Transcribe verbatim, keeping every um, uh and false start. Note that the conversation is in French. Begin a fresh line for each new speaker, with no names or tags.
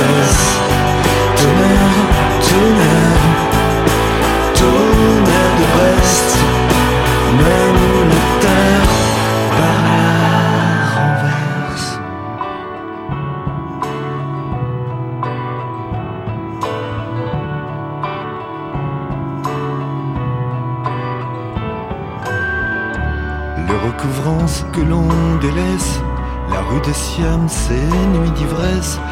cesse. Tonnerre, tonnerre, tonnerre de Brest, même la terre par la renverse. Les recouvrances que l'on délaisse, la rue de Siam, ses nuits d'ivresse,